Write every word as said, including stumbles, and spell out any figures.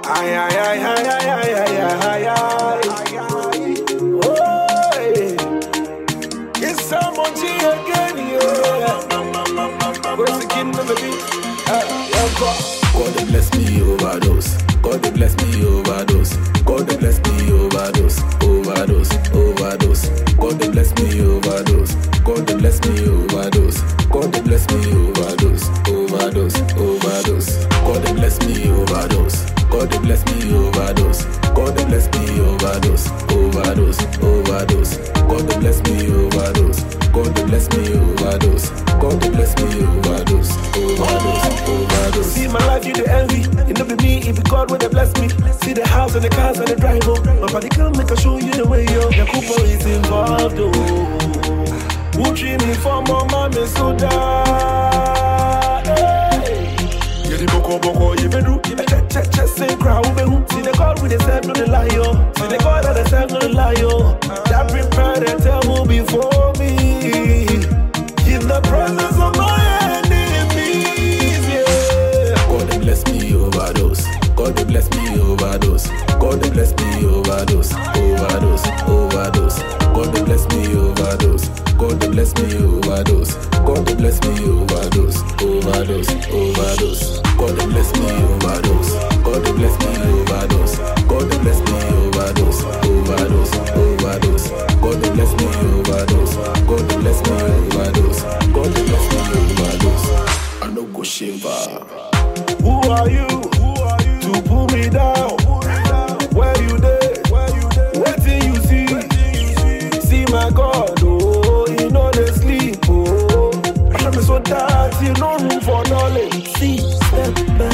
Ay, ay, ay, ay, ay, ay, ay, ay, ay. Oh, hey. It's someone G again, yeah. Where's the kid, baby? Uh, yeah, God they bless me overdose. God they bless me overdose. God they bless me overdose. Overdose, overdose. God they bless me overdose. God they bless me overdose. God they bless me overdose. Overdose, overdose. God they bless me overdose. God they bless me overdose. God they bless me overdose. Overdose, overdose. God they bless me overdose. God they bless me overdose. God they bless me overdose. Overdose, overdose. see my life, you the envy. It never be me, it be God when they bless me. See the house and the cars and the drive home. My body can't make a show you the way, yo. The couple is involved, oh. Who treat me for my mommy so die? You the boko boko, you be do. Check, check, check, say crowd, who be who? See the God with the serve, no the lie, yo. See the God that the serve, no the lie, yo. That prepare the devil before me. In the presence of my enemies, yeah. God they bless me overdose. God they bless me overdose. God they bless me overdose. Overdose, overdose. God they bless me overdose. God they bless me overdose. God they bless me overdose. Overdose, overdose. God they bless me overdose. God they bless me overdose. God they bless me overdose. Overdose, overdose. God they bless me overdose. God they bless me overdose. God they bless me overdose. I no go shiver. Who are you? Who are you to pull me down? Where you there? What do you see? See my God, oh, you know they sleep, oh. I'm so dark, you no room for knowledge. See, step back.